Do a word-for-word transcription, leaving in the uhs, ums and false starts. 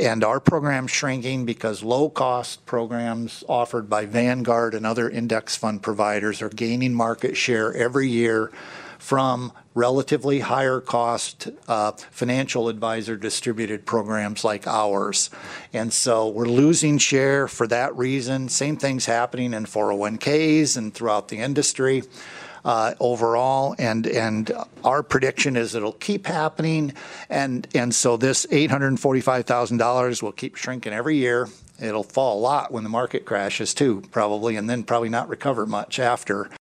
and our program's shrinking because low-cost programs offered by Vanguard and other index fund providers are gaining market share every year from relatively higher cost uh, financial advisor distributed programs like ours. And so we're losing share for that reason. Same thing's happening in four oh one Ks and throughout the industry uh, overall. And, and our prediction is it'll keep happening. And, and so this eight hundred forty-five thousand dollars will keep shrinking every year. It'll fall a lot when the market crashes too, probably, and then probably not recover much after.